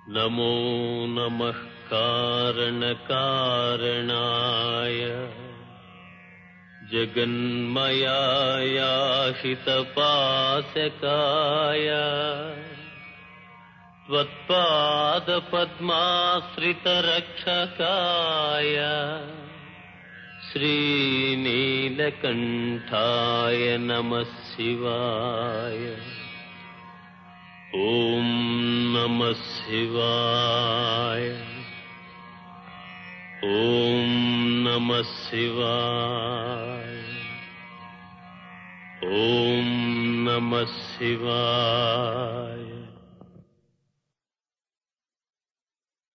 नमो नमः कारणकारणाय जगन्मयायाशितपाशकाय त्वत्पादपद्माश्रितरक्षकाय श्रीनीलकण्ठाय नमः शिवाय। ॐ नमः शिवाय। ॐ नमः शिवाय। ॐ नमः शिवाय।